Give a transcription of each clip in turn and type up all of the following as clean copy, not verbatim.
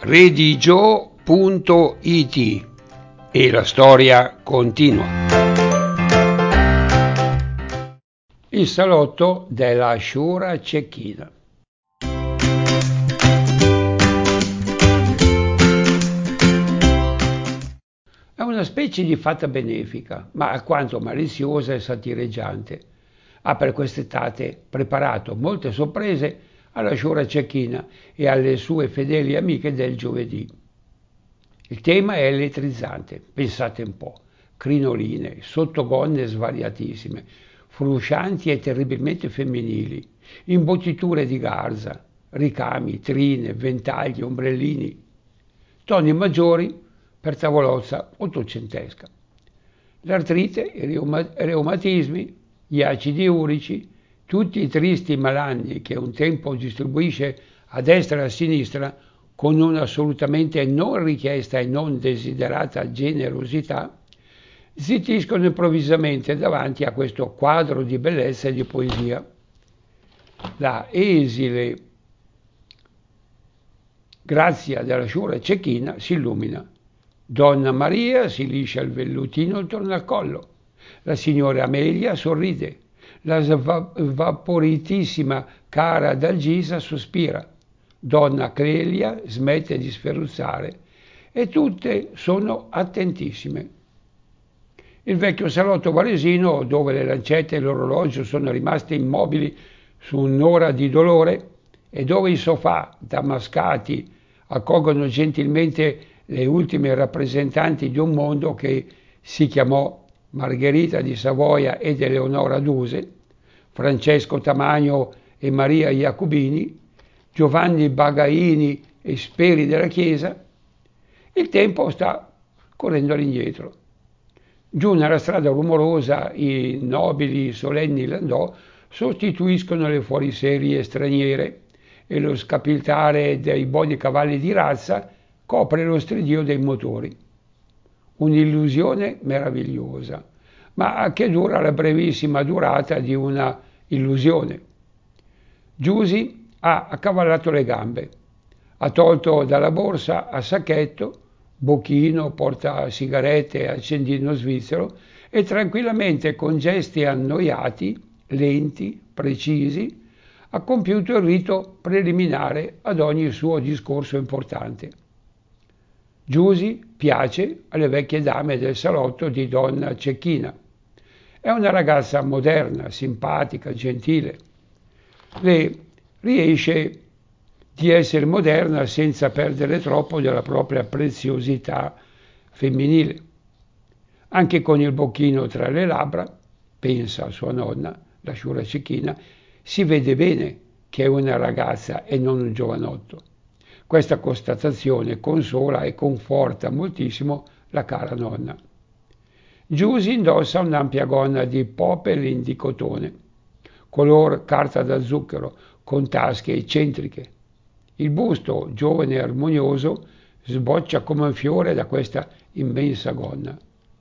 redigio.it e la storia continua. Il salotto della Sciura Cecchina. È una specie di fata benefica, ma alquanto maliziosa e satireggiante. Ha per quest'estate preparato molte sorprese alla Sciura Cecchina e alle sue fedeli amiche del giovedì. Il tema è elettrizzante, pensate un po', crinoline, sottogonne svariatissime, fruscianti e terribilmente femminili, imbottiture di garza, ricami, trine, ventagli, ombrellini, toni maggiori per tavolozza ottocentesca. L'artrite, i reumatismi, gli acidi urici, tutti i tristi malanni che un tempo distribuisce a destra e a sinistra con un'assolutamente non richiesta e non desiderata generosità, zittiscono improvvisamente davanti a questo quadro di bellezza e di poesia. La esile grazia della Sciura Cecchina si illumina. Donna Maria si liscia il vellutino intorno al collo. La signora Amelia sorride. La vaporitissima cara Dalgisa sospira. Donna Clelia smette di sferruzzare e tutte sono attentissime. Il vecchio salotto varesino, dove le lancette e l'orologio sono rimaste immobili su un'ora di dolore e dove i sofà damascati accolgono gentilmente le ultime rappresentanti di un mondo che si chiamò Margherita di Savoia ed Eleonora Duse, Francesco Tamagno e Maria Iacobini, Giovanni Bagaini e Speri della Chiesa, il tempo sta correndo all'indietro. Giù nella strada rumorosa i nobili solenni landò sostituiscono le fuoriserie straniere e lo scapiltare dei buoni cavalli di razza copre lo stridio dei motori. Un'illusione meravigliosa, ma che dura la brevissima durata di una illusione. Giusi ha accavallato le gambe, ha tolto dalla borsa a sacchetto, bocchino, portasigarette e accendino svizzero e tranquillamente con gesti annoiati, lenti, precisi, ha compiuto il rito preliminare ad ogni suo discorso importante. Giusi piace alle vecchie dame del salotto di Donna Cecchina. È una ragazza moderna, simpatica, gentile. Le riesce di essere moderna senza perdere troppo della propria preziosità femminile. Anche con il bocchino tra le labbra, pensa a sua nonna, la Sciura Cecchina, si vede bene che è una ragazza e non un giovanotto. Questa constatazione consola e conforta moltissimo la cara nonna. Giusi indossa un'ampia gonna di popelin di cotone, color carta da zucchero, con tasche eccentriche. Il busto, giovane e armonioso, sboccia come un fiore da questa immensa gonna.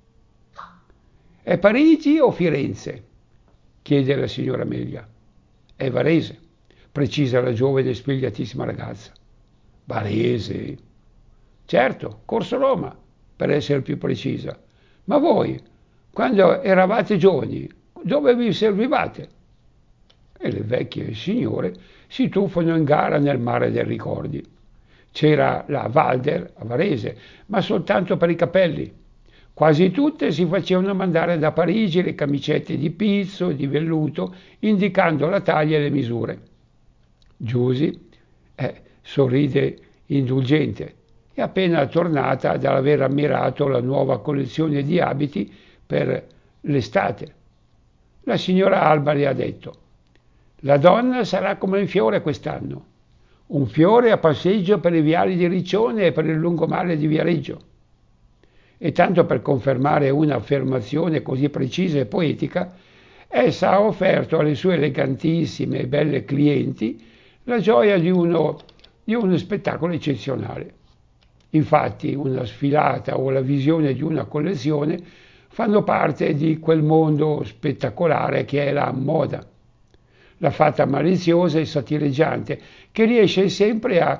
È Parigi o Firenze? Chiede la signora Amelia. È Varese, precisa la giovane e spigliatissima ragazza. Varese? Certo, Corso Roma, per essere più precisa. Ma voi, quando eravate giovani, dove vi servivate? E le vecchie signore si tuffano in gara nel mare dei ricordi. C'era la Walder a Varese, ma soltanto per i capelli. Quasi tutte si facevano mandare da Parigi le camicette di pizzo, di velluto, indicando la taglia e le misure. Giusi sorride indulgente. È appena tornata dall'aver ammirato la nuova collezione di abiti per l'estate. La signora Alba le ha detto: la donna sarà come un fiore quest'anno, un fiore a passeggio per i viali di Riccione e per il lungomare di Viareggio. E tanto per confermare un'affermazione così precisa e poetica, essa ha offerto alle sue elegantissime e belle clienti la gioia di uno spettacolo eccezionale. Infatti una sfilata o la visione di una collezione fanno parte di quel mondo spettacolare che è la moda. La fata maliziosa e satireggiante che riesce sempre a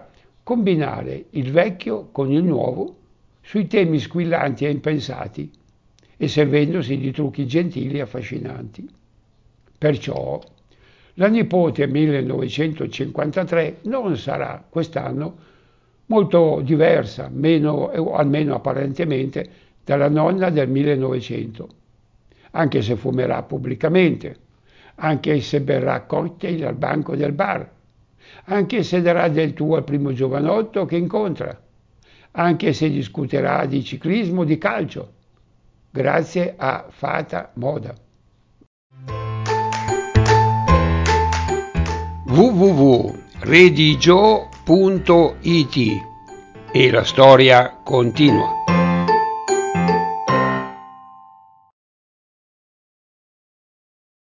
combinare il vecchio con il nuovo sui temi squillanti e impensati e servendosi di trucchi gentili e affascinanti. Perciò la nipote 1953 non sarà quest'anno molto diversa, o almeno apparentemente, dalla nonna del 1900, anche se fumerà pubblicamente, anche se berrà cocktail al banco del bar, anche se darà del tuo al primo giovanotto che incontra, anche se discuterà di ciclismo, di calcio, grazie a Fata Moda. www.redigio.it e la storia continua.